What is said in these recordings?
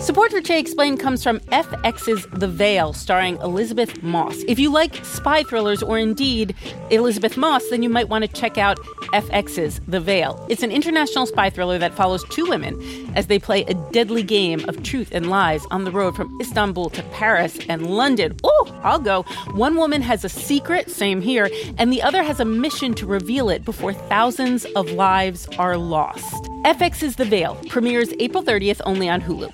Support for Che Explained comes from FX's The Veil, starring Elizabeth Moss. If you like spy thrillers or indeed Elizabeth Moss, then you might want to check out FX's The Veil. It's an international spy thriller that follows two women as they play a deadly game of truth and lies on the road from Istanbul to Paris and London. Oh, I'll go. One woman has a secret, same here, and the other has a mission to reveal it before thousands of lives are lost. FX's The Veil premieres April 30th only on Hulu.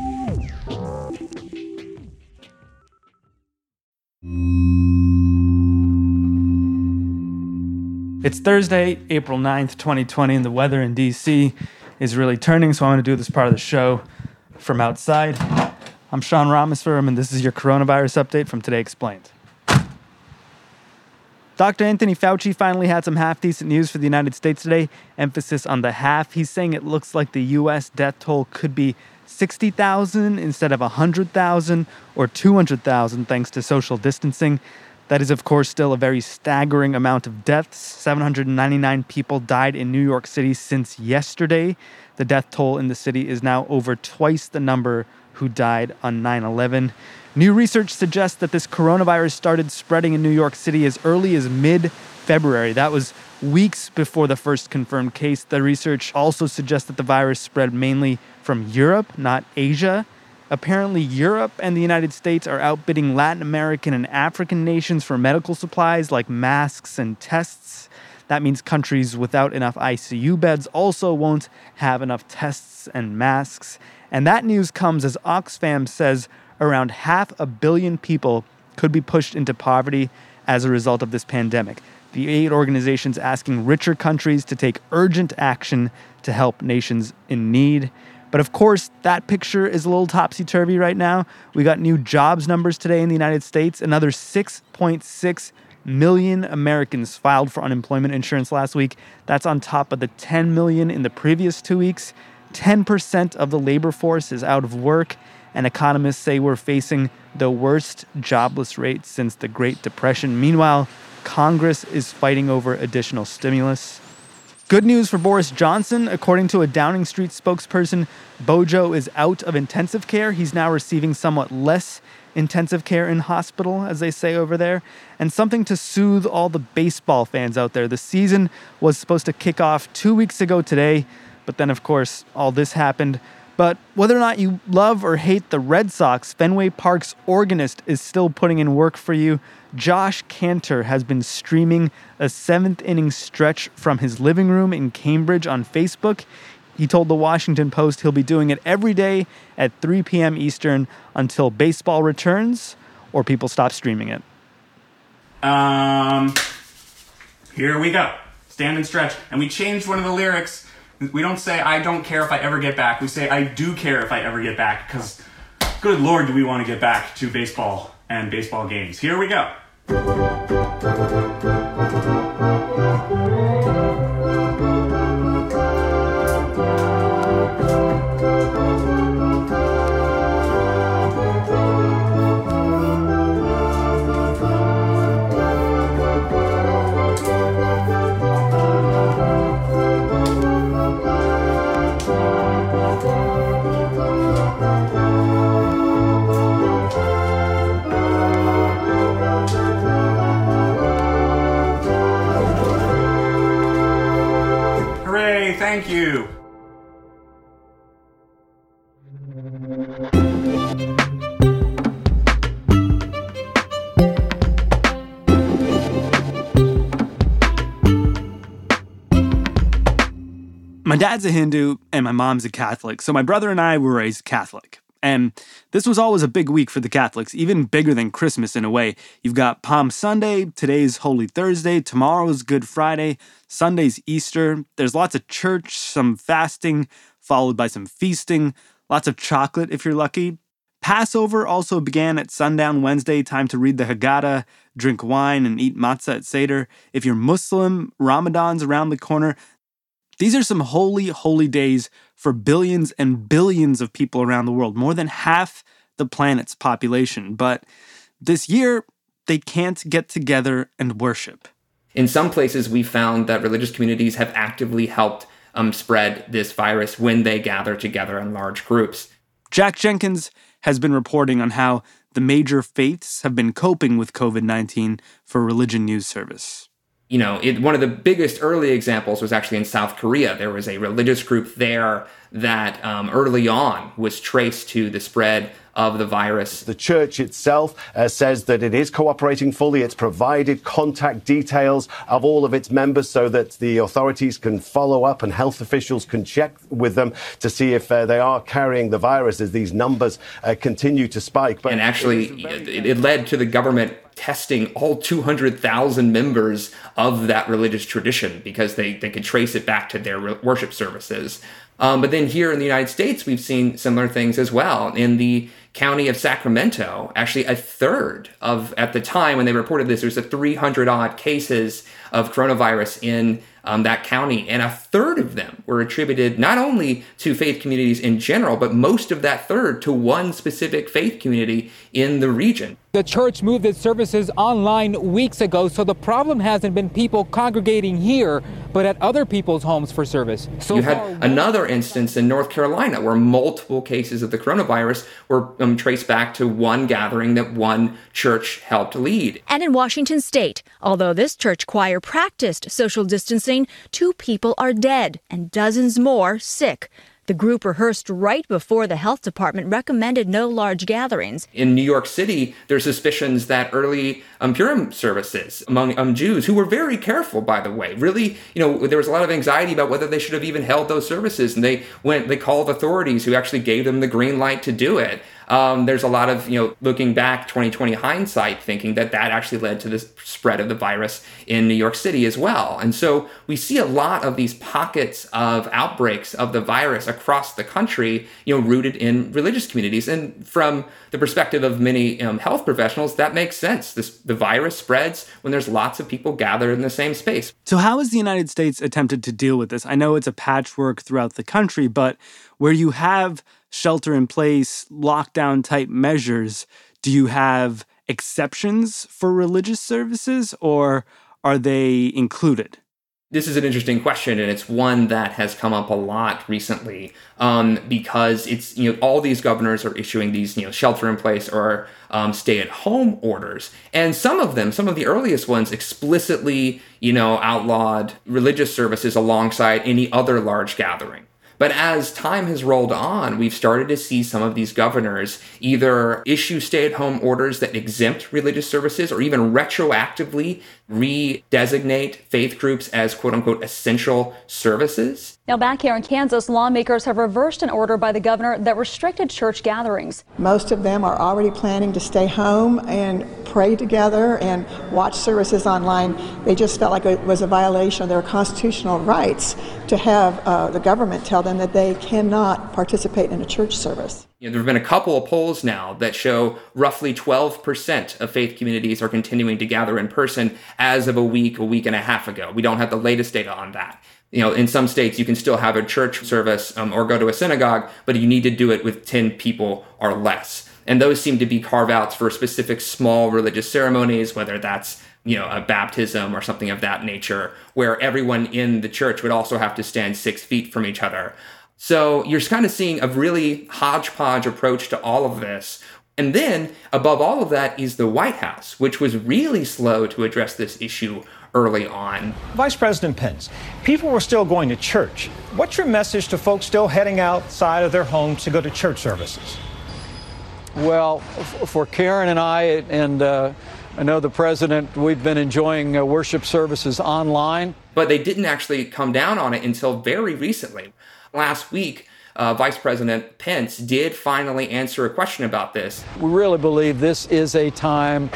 It's Thursday, April 9th, 2020, and the weather in D.C. is really turning, so I'm going to do this part of the show from outside. I'm Sean Rameswaram, and this is your coronavirus update from Today Explained. Dr. Anthony Fauci finally had some half-decent news for the United States today. Emphasis on the half. He's saying it looks like the U.S. death toll could be 60,000 instead of 100,000 or 200,000 thanks to social distancing. That is, of course, still a very staggering amount of deaths. 799 people died in New York City since yesterday. The death toll in the city is now over twice the number who died on 9/11. New research suggests that this coronavirus started spreading in New York City as early as mid-February. That was weeks before the first confirmed case. The research also suggests that the virus spread mainly from Europe, not Asia. Apparently, Europe and the United States are outbidding Latin American and African nations for medical supplies like masks and tests. That means countries without enough ICU beds also won't have enough tests and masks. And that news comes as Oxfam says around 500 million people could be pushed into poverty as a result of this pandemic. The aid organization's asking richer countries to take urgent action to help nations in need. But of course, that picture is a little topsy-turvy right now. We got new jobs numbers today in the United States. Another 6.6 million Americans filed for unemployment insurance last week. That's on top of the 10 million in the previous 2 weeks. 10% of the labor force is out of work, and economists say we're facing the worst jobless rate since the Great Depression. Meanwhile, Congress is fighting over additional stimulus. Good news for Boris Johnson. According to a Downing Street spokesperson, Bojo is out of intensive care. He's now receiving somewhat less intensive care in hospital, as they say over there. And something to soothe all the baseball fans out there. The season was supposed to kick off 2 weeks ago today, but then, of course, all this happened. But whether or not you love or hate the Red Sox, Fenway Park's organist is still putting in work for you. Josh Cantor has been streaming a seventh-inning stretch from his living room in Cambridge on Facebook. He told the Washington Post he'll be doing it every day at 3 p.m. Eastern until baseball returns or people stop streaming it. Here we go. Stand and stretch. And we changed one of the lyrics. We don't say, I don't care if I ever get back. We say, I do care if I ever get back, because good Lord, do we want to get back to baseball and baseball games. Here we go. Thank you. My dad's a Hindu and my mom's a Catholic, so my brother and I were raised Catholic. And this was always a big week for the Catholics, even bigger than Christmas in a way. You've got Palm Sunday, today's Holy Thursday, tomorrow's Good Friday, Sunday's Easter. There's lots of church, some fasting, followed by some feasting, lots of chocolate if you're lucky. Passover also began at sundown Wednesday, time to read the Haggadah, drink wine, and eat matzah at Seder. If you're Muslim, Ramadan's around the corner. These are some holy, holy days for billions and billions of people around the world, more than half the planet's population. But this year, they can't get together and worship. In some places, we found that religious communities have actively helped spread this virus when they gather together in large groups. Jack Jenkins has been reporting on how the major faiths have been coping with COVID-19 for Religion News Service. One of the biggest early examples was actually in South Korea. There was a religious group there that early on was traced to the spread of the virus. The church itself says that it is cooperating fully. It's provided contact details of all of its members so that the authorities can follow up and health officials can check with them to see if they are carrying the virus as these numbers continue to spike. And actually, it led to the government testing all 200,000 members of that religious tradition because they could trace it back to their worship services. But then here in the United States, we've seen similar things as well. In the county of Sacramento, actually a third of, at the time when they reported this, there's 300 odd cases of coronavirus in that county, and a third of them were attributed not only to faith communities in general, but most of that third to one specific faith community in the region. The church moved its services online weeks ago, so the problem hasn't been people congregating here, but at other people's homes for service. You had another instance in North Carolina where multiple cases of the coronavirus were traced back to one gathering that one church helped lead. And in Washington state, although this church choir practiced social distancing, 2 people are dead and dozens more sick. The group rehearsed right before the health department recommended no large gatherings. In New York City, there's suspicions that early Purim services among Jews, who were very careful, by the way, really, there was a lot of anxiety about whether they should have even held those services. And they called authorities who actually gave them the green light to do it. There's a lot of, looking back 2020 hindsight, thinking that actually led to the spread of the virus in New York City as well. And so we see a lot of these pockets of outbreaks of the virus across the country, rooted in religious communities. And from the perspective of many health professionals, that makes sense. The virus spreads when there's lots of people gathered in the same space. So how has the United States attempted to deal with this? I know it's a patchwork throughout the country, but where you have shelter-in-place, lockdown-type measures, do you have exceptions for religious services, or are they included? This is an interesting question, and it's one that has come up a lot recently because it's, all these governors are issuing these, shelter-in-place or stay-at-home orders. And some of the earliest ones explicitly, outlawed religious services alongside any other large gathering. But as time has rolled on, we've started to see some of these governors either issue stay-at-home orders that exempt religious services or even retroactively redesignate faith groups as quote-unquote essential services. Now back here in Kansas, lawmakers have reversed an order by the governor that restricted church gatherings. Most of them are already planning to stay home and pray together and watch services online. They just felt like it was a violation of their constitutional rights to have the government tell them that they cannot participate in a church service. There have been a couple of polls now that show roughly 12% of faith communities are continuing to gather in person as of a week and a half ago. We don't have the latest data on that. In some states, you can still have a church service or go to a synagogue, but you need to do it with 10 people or less. And those seem to be carve-outs for specific small religious ceremonies, whether that's a baptism or something of that nature, where everyone in the church would also have to stand 6 feet from each other. So you're kind of seeing a really hodgepodge approach to all of this. And then, above all of that, is the White House, which was really slow to address this issue early on. Vice President Pence, people were still going to church. What's your message to folks still heading outside of their homes to go to church services? Well, for Karen and I know the president, we've been enjoying worship services online. But they didn't actually come down on it until very recently. Last week, Vice President Pence did finally answer a question about this. We really believe this is a time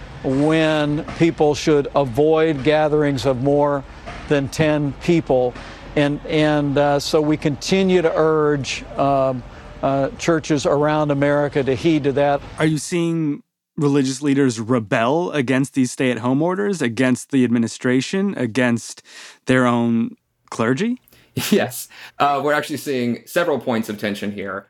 when people should avoid gatherings of more than 10 people. And so we continue to urge churches around America to heed to that. Are you seeing religious leaders rebel against these stay-at-home orders, against the administration, against their own clergy? Yes, we're actually seeing several points of tension here.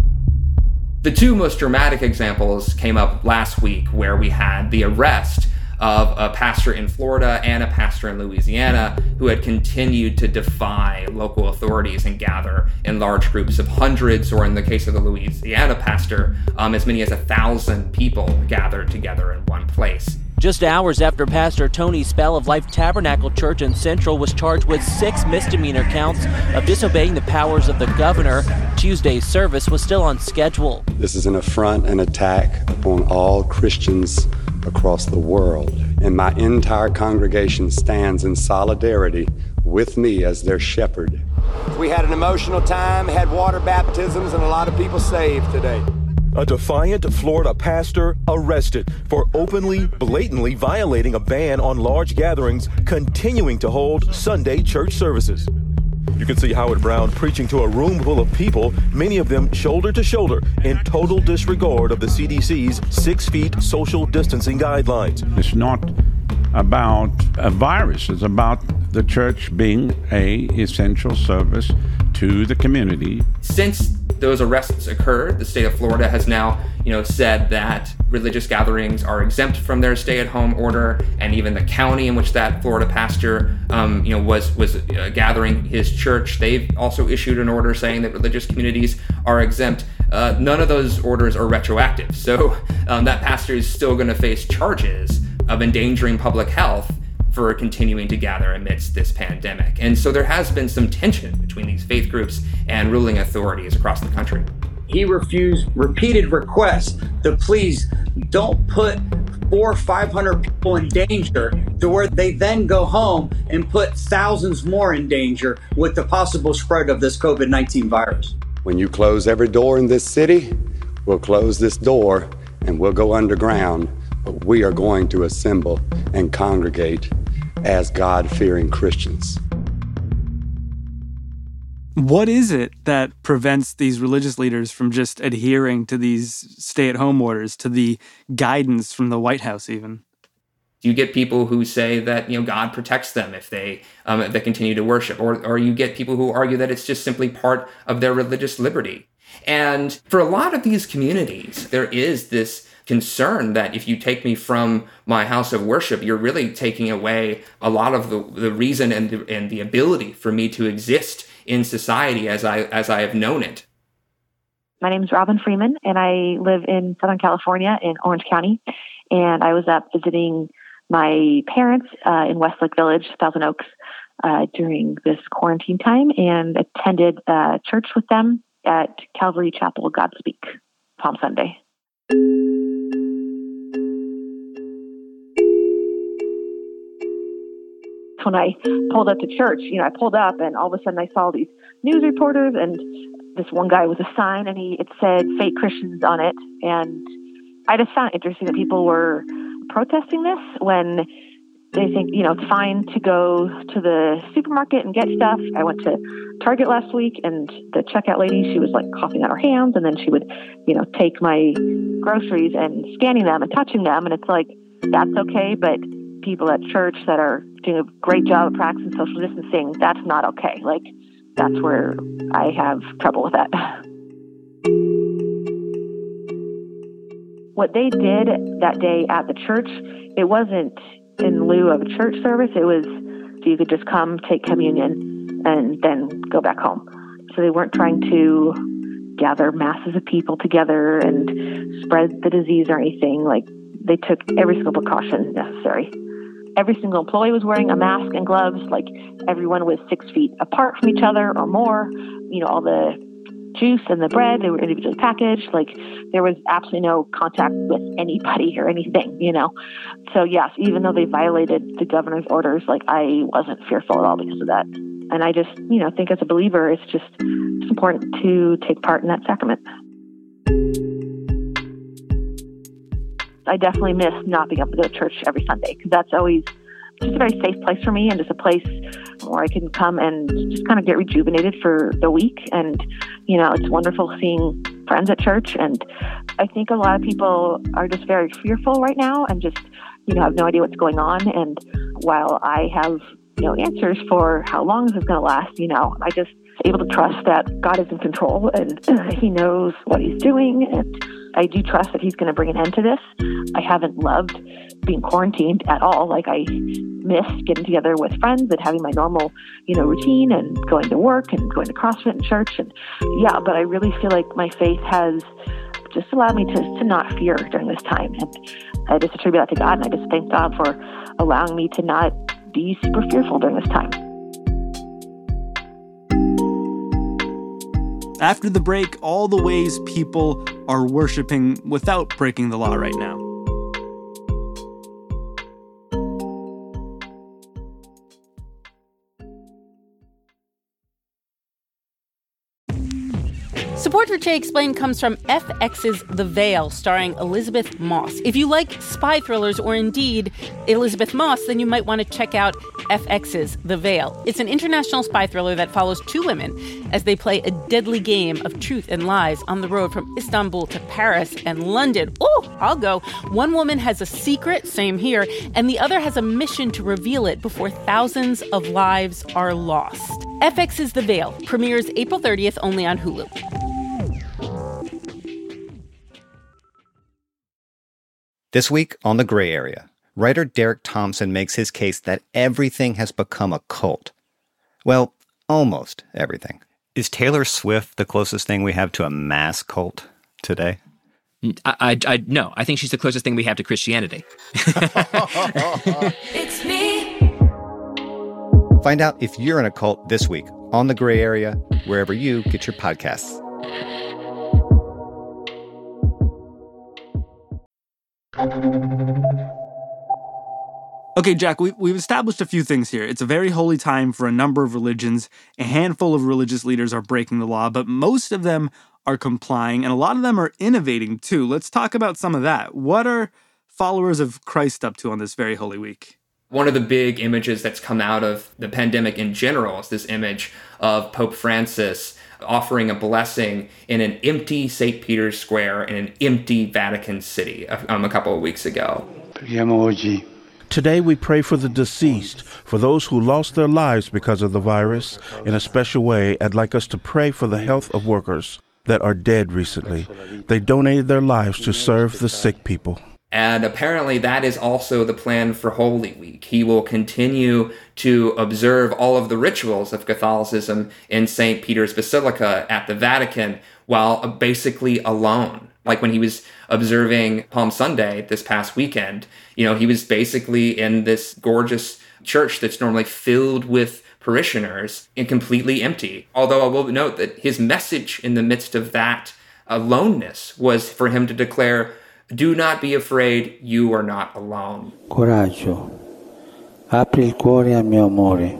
The 2 most dramatic examples came up last week, where we had the arrest of a pastor in Florida and a pastor in Louisiana who had continued to defy local authorities and gather in large groups of hundreds, or in the case of the Louisiana pastor, as many as 1,000 people gathered together in one place. Just hours after Pastor Tony Spell of Life Tabernacle Church in Central was charged with 6 misdemeanor counts of disobeying the powers of the governor, Tuesday's service was still on schedule. This is an affront and attack upon all Christians across the world, and my entire congregation stands in solidarity with me as their shepherd. We had an emotional time, had water baptisms, and a lot of people saved today. A defiant Florida pastor arrested for openly, blatantly violating a ban on large gatherings, continuing to hold Sunday church services. You can see Howard Brown preaching to a room full of people, many of them shoulder to shoulder, in total disregard of the CDC's 6 feet social distancing guidelines. It's not about a virus. It's about the church being an essential service to the community. Since those arrests occurred, the state of Florida has now, said that religious gatherings are exempt from their stay-at-home order, and even the county in which that Florida pastor, was gathering his church, they've also issued an order saying that religious communities are exempt. None of those orders are retroactive, so that pastor is still going to face charges of endangering public health for continuing to gather amidst this pandemic. And so there has been some tension between these faith groups and ruling authorities across the country. He refused repeated requests to please don't put 400 or 500 people in danger, to where they then go home and put thousands more in danger with the possible spread of this COVID-19 virus. When you close every door in this city, we'll close this door and we'll go underground, but we are going to assemble and congregate as God-fearing Christians. What is it that prevents these religious leaders from just adhering to these stay-at-home orders, to the guidance from the White House even? You get people who say that God protects them if they continue to worship, or you get people who argue that it's just simply part of their religious liberty. And for a lot of these communities, there is this concern that if you take me from my house of worship, you're really taking away a lot of the reason and the ability for me to exist in society as I have known it. My name is Robin Freeman, and I live in Southern California in Orange County. And I was up visiting my parents in Westlake Village, Thousand Oaks, during this quarantine time, and attended church with them at Calvary Chapel Godspeak Palm Sunday. When I pulled up to church, I pulled up and all of a sudden I saw these news reporters, and this one guy with a sign, and it said fake Christians on it. And I just found it interesting that people were protesting this when they think, it's fine to go to the supermarket and get stuff. I went to Target last week, and the checkout lady, she was like coughing on her hands, and then she would, take my groceries and scanning them and touching them. And it's like, that's okay, but people at church that are doing a great job of practicing social distancing, that's not okay. Like, that's where I have trouble with that. What they did that day at the church, it wasn't in lieu of a church service. It was so you could just come, take communion, and then go back home. So they weren't trying to gather masses of people together and spread the disease or anything. Like, they took every single precaution necessary. Every single employee was wearing a mask and gloves. Like, everyone was 6 feet apart from each other or more. All the juice and the bread, they were individually packaged. Like, there was absolutely no contact with anybody or anything, So yes, even though they violated the governor's orders, like, I wasn't fearful at all because of that. And I just, think as a believer, it's just important to take part in that sacrament. I definitely miss not being able to go to church every Sunday, because that's always just a very safe place for me, and just a place where I can come and just kind of get rejuvenated for the week. And, it's wonderful seeing friends at church. And I think a lot of people are just very fearful right now and just, have no idea what's going on. And while I have no answers for how long this is going to last, I just able to trust that God is in control and He knows what He's doing. And I do trust that he's going to bring an end to this. I haven't loved being quarantined at all. Like, I miss getting together with friends and having my normal, routine and going to work and going to CrossFit and church. And yeah, but I really feel like my faith has just allowed me to not fear during this time. And I just attribute that to God. And I just thank God for allowing me to not be super fearful during this time. After the break, all the ways people are worshiping without breaking the law right now. Support for Che Explained comes from FX's The Veil, starring Elisabeth Moss. If you like spy thrillers or indeed Elisabeth Moss, then you might want to check out FX's The Veil. It's an international spy thriller that follows two women as they play a deadly game of truth and lies on the road from Istanbul to Paris and London. Oh, I'll go. One woman has a secret, same here, and the other has a mission to reveal it before thousands of lives are lost. FX's The Veil premieres April 30th only on Hulu. This week on The Gray Area, writer Derek Thompson makes his case that everything has become a cult. Well, almost everything. Is Taylor Swift the closest thing we have to a mass cult today? No, I think she's the closest thing we have to Christianity. It's me. Find out if you're in a cult this week on The Gray Area, wherever you get your podcasts. Okay, Jack, we've established a few things here. It's a very holy time for a number of religions. A handful of religious leaders are breaking the law, but most of them are complying, and a lot of them are innovating too. Let's talk about some of that. What are followers of Christ up to on this very holy week? One of the big images that's come out of the pandemic in general is this image of Pope Francis offering a blessing in an empty St. Peter's Square in an empty Vatican City a couple of weeks ago. Today we pray for the deceased, for those who lost their lives because of the virus. In a special way, I'd like us to pray for the health of workers that are dead recently. They donated their lives to serve the sick people. And apparently that is also the plan for Holy Week. He will continue to observe all of the rituals of Catholicism in St. Peter's Basilica at the Vatican while basically alone. Like when he was observing Palm Sunday this past weekend, he was basically in this gorgeous church that's normally filled with parishioners and completely empty. Although I will note that his message in the midst of that aloneness was for him to declare, "Do not be afraid, you are not alone." Coraggio, apri il cuore al mio amore,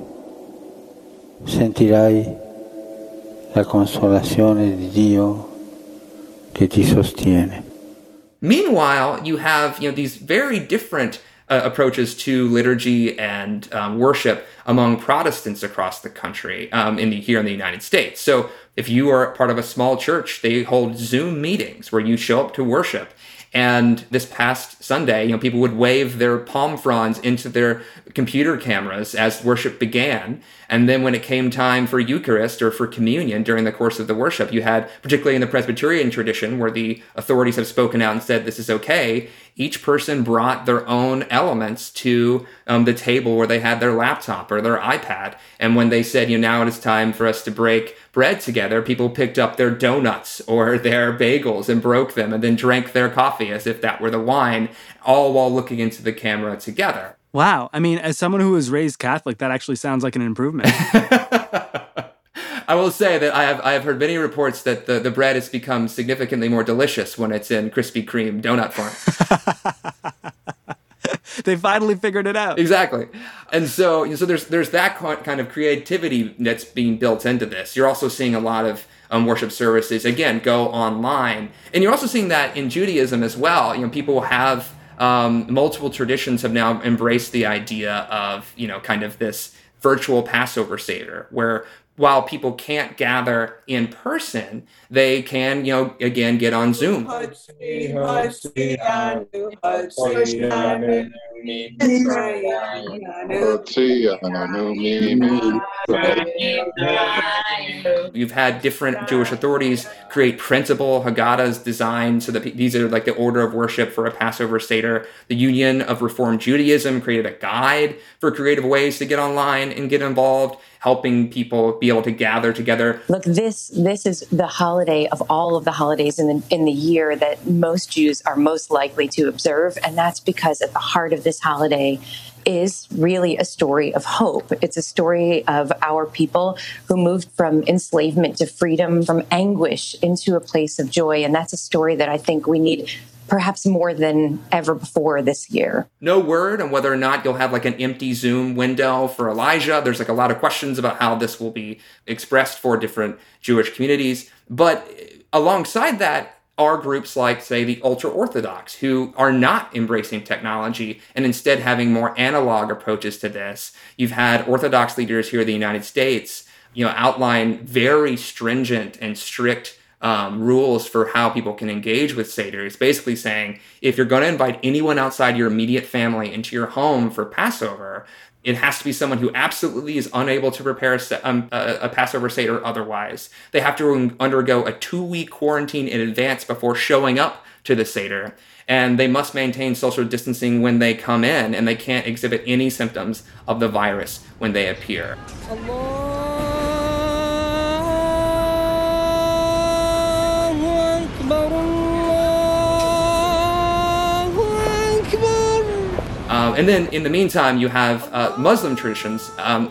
sentirai la consolazione di Dio che ti sostiene. Meanwhile, you have these very different approaches to liturgy and worship among Protestants across the country here in the United States. So if you are part of a small church, they hold Zoom meetings where you show up to worship. And this past Sunday, people would wave their palm fronds into their computer cameras as worship began. And then when it came time for Eucharist or for communion during the course of the worship, you had, particularly in the Presbyterian tradition, where the authorities have spoken out and said this is okay, each person brought their own elements to the table where they had their laptop or their iPad. And when they said, now it is time for us to break bread together, people picked up their donuts or their bagels and broke them and then drank their coffee as if that were the wine, all while looking into the camera together. Wow. I mean, as someone who was raised Catholic, that actually sounds like an improvement. I will say that I have heard many reports that the bread has become significantly more delicious when it's in Krispy Kreme donut form. They finally figured it out. Exactly. And so there's that kind of creativity that's being built into this. You're also seeing a lot of worship services, again, go online. And you're also seeing that in Judaism as well. People have multiple traditions have now embraced the idea of, kind of this virtual Passover Seder, where while people can't gather in person, they can, again, get on Zoom. You've had different Jewish authorities create printable Haggadahs designed so that these are like the order of worship for a Passover Seder. The Union of Reformed Judaism created a guide for creative ways to get online and get involved, helping people be able to gather together. Look, this is the holiday of all of the holidays in the year that most Jews are most likely to observe, and that's because at the heart of this holiday is really a story of hope. It's a story of our people who moved from enslavement to freedom, from anguish into a place of joy, and that's a story that I think we need perhaps more than ever before this year. No word on whether or not you'll have like an empty Zoom window for Elijah. There's like a lot of questions about how this will be expressed for different Jewish communities. But alongside that are groups like, say, the ultra-Orthodox, who are not embracing technology and instead having more analog approaches to this. You've had Orthodox leaders here in the United States, outline very stringent and strict rules for how people can engage with Seder. It's basically saying, if you're going to invite anyone outside your immediate family into your home for Passover, it has to be someone who absolutely is unable to prepare a Passover Seder otherwise. They have to undergo a 2-week quarantine in advance before showing up to the Seder. And they must maintain social distancing when they come in, and they can't exhibit any symptoms of the virus when they appear. And then in the meantime, you have Muslim traditions,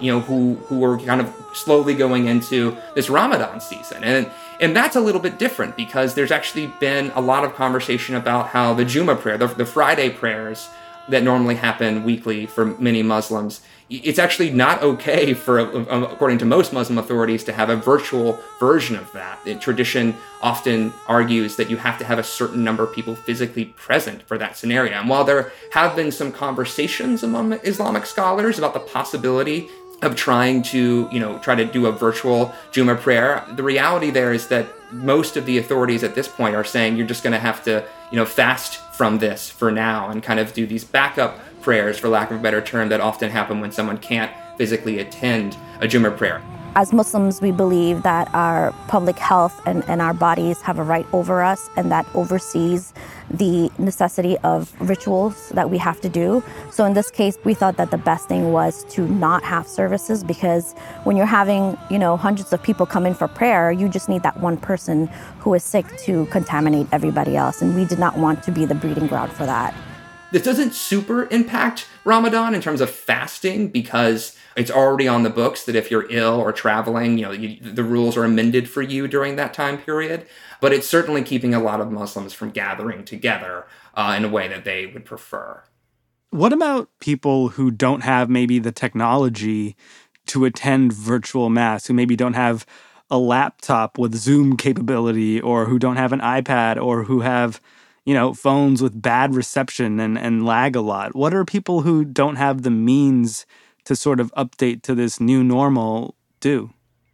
who are kind of slowly going into this Ramadan season. And that's a little bit different because there's actually been a lot of conversation about how the Juma prayer, the Friday prayers that normally happen weekly for many Muslims, it's actually not okay for, according to most Muslim authorities, to have a virtual version of that. The tradition often argues that you have to have a certain number of people physically present for that scenario. And while there have been some conversations among Islamic scholars about the possibility of trying to, try to do a virtual Juma prayer, the reality there is that most of the authorities at this point are saying you're just going to have to, fast from this for now and kind of do these backup prayers, for lack of a better term, that often happen when someone can't physically attend a Juma prayer. As Muslims, we believe that our public health and our bodies have a right over us, and that oversees the necessity of rituals that we have to do. So in this case, we thought that the best thing was to not have services, because when you're having, hundreds of people come in for prayer, you just need that one person who is sick to contaminate everybody else. And we did not want to be the breeding ground for that. This doesn't super impact Ramadan in terms of fasting, because it's already on the books that if you're ill or traveling, the rules are amended for you during that time period. But it's certainly keeping a lot of Muslims from gathering together in a way that they would prefer. What about people who don't have maybe the technology to attend virtual mass, who maybe don't have a laptop with Zoom capability, or who don't have an iPad, or who have phones with bad reception and lag a lot? What are people who don't have the means to sort of update to this new normal do?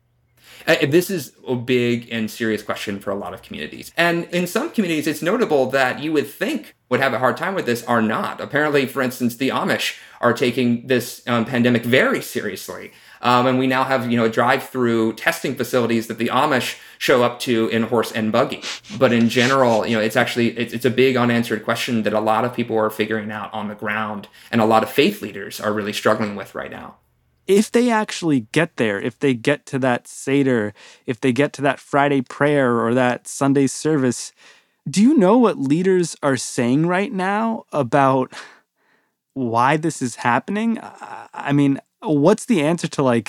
This is a big and serious question for a lot of communities. And in some communities, it's notable that you would think would have a hard time with this are not. Apparently, for instance, the Amish are taking this pandemic very seriously. And we now have, drive-through testing facilities that the Amish show up to in horse and buggy. But in general, it's actually, it's a big unanswered question that a lot of people are figuring out on the ground, and a lot of faith leaders are really struggling with right now. If they actually get there, if they get to that Seder, if they get to that Friday prayer or that Sunday service, do you know what leaders are saying right now about why this is happening? I mean, what's the answer to,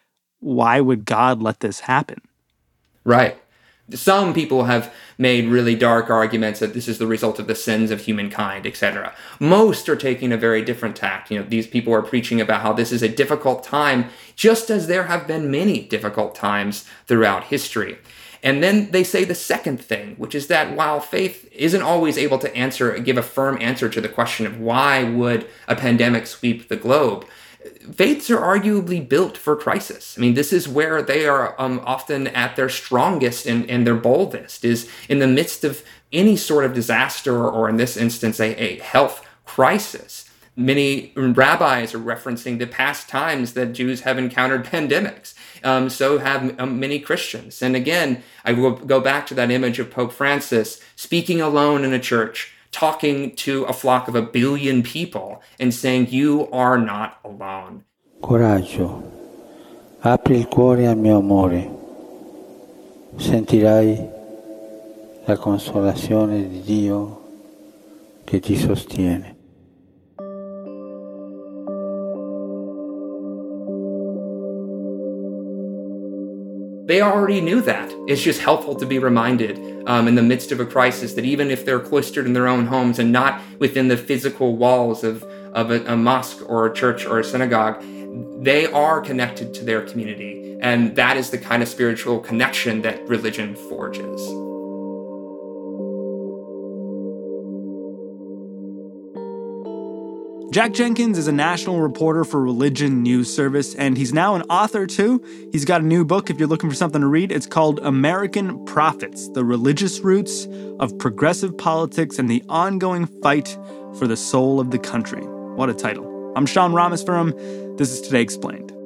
why would God let this happen? Right. Some people have made really dark arguments that this is the result of the sins of humankind, etc. Most are taking a very different tact. These people are preaching about how this is a difficult time, just as there have been many difficult times throughout history. And then they say the second thing, which is that while faith isn't always able to give a firm answer to the question of why would a pandemic sweep the globe, faiths are arguably built for crisis. I mean, this is where they are often at their strongest and their boldest, is in the midst of any sort of disaster, or in this instance, a health crisis. Many rabbis are referencing the past times that Jews have encountered pandemics. So have many Christians. And again, I will go back to that image of Pope Francis speaking alone in a church, talking to a flock of 1 billion people and saying, you are not alone. Coraggio, apri il cuore al mio amore, sentirai la consolazione di Dio che ti sostiene. They already knew that. It's just helpful to be reminded in the midst of a crisis that even if they're cloistered in their own homes and not within the physical walls of a mosque or a church or a synagogue, they are connected to their community. And that is the kind of spiritual connection that religion forges. Jack Jenkins is a national reporter for Religion News Service, and he's now an author, too. He's got a new book if you're looking for something to read. It's called American Prophets, The Religious Roots of Progressive Politics and the Ongoing Fight for the Soul of the Country. What a title. I'm Sean Ramos for him. This is Today Explained.